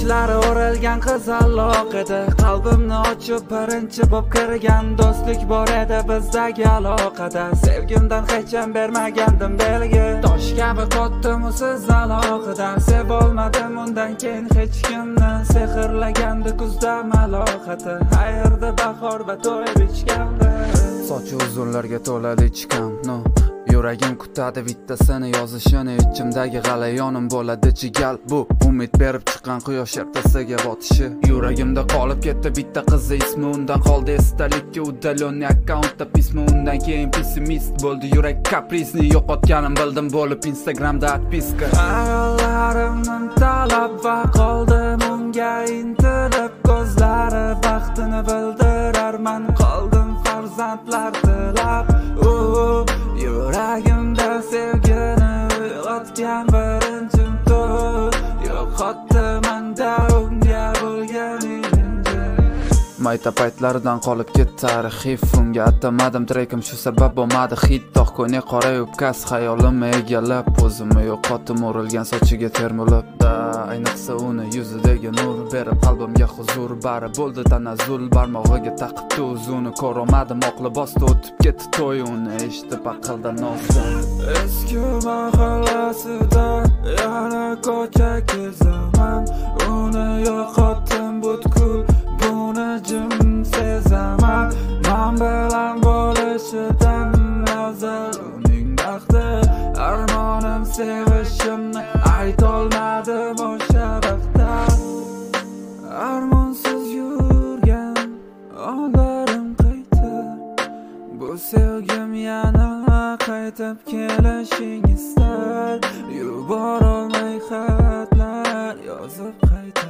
Sochlari o'ralgan qizaloq edi, qalbimni ochib birinchi bo'p kirgan do'stlik bor edi bizdagi aloqada. Sevgimdan hech ham bermagandim belgi, tosh kabi qotdim usiz alohida. Sevolmadim undan keyin hech kimni, sehrlagandi kuzda malohati. Qayerda bahor va to'y bichgandi. Sochi uzunlarga to'ladi ichkam, no yuragim kutadi bittasini yozishini. Ichimdagi g'alayonim bo'ladi chigal, bu umid berib chiqqan quyosh ertasiga botishi. Yuragimda qolib ketdi bitta qizi ismi, undan qoldi esdalikka udalyonniy akkauntda pismi. Undan keyin pessimist bo'ldi yurak, kaprisni yo'qotganim bildim bo'lib Instagramda atpiska. Ayollarimni talab va qoldim unga intilib, ko'zlari baxtini bildirar, men qoldim farzandlar tilab. Yuragimda sevgini uyg'otgan birinchim to'y, yo'qotdi menda unga bo'lgan ilinji. Mayta paytlaridan qolib ketdi tarixiy, unga atamadim trekim, shu sabab bo'lmadi hit. Tog' ko'yni qora yubkas xayolimni egallab, o'zimni yo'qotdim urilgan sochiga termulib. Ayniqsa uni yuzidagi nur berib qalbimga huzur, bari bo'ldi tanazzul. Barmog'iga taqibdi uzuni, ko'rolmadim oq libosda o'tib ketdi to'y. Uni eshitib aqldan ozdim. Eski mahallasida yana ko'cha kezaman, uni yo'qotdim butkul, buni jim sezaman. Men bilan bo'lishidan afzal uning baxti, armonim sevishimni aytolmadim o'sha vaqtda. Armonsiz yurgan onlarim qayta, bu sevgim yana qaytib kelishing istar. Yuborolmay xatlar yozib qayta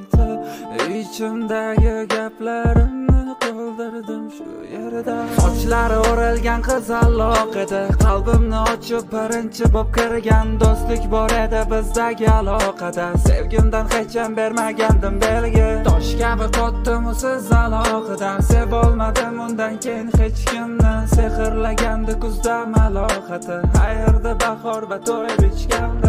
ichimdagi gaplarimni qoldirdim shu yerda. Sochlari o'ralgan qizaloq edi, qalbimni ochib birinchi bo'p kirgan do'stlik bor edi bizdagi aloqada. Sevgimdan hech ham bermagandim belgi, tosh kabi qotdim usiz alohida. Sevolmadim undan keyin hech kimni, sehrlagandi kuzda malohati. Qayerda bahor va to'y bichgandi.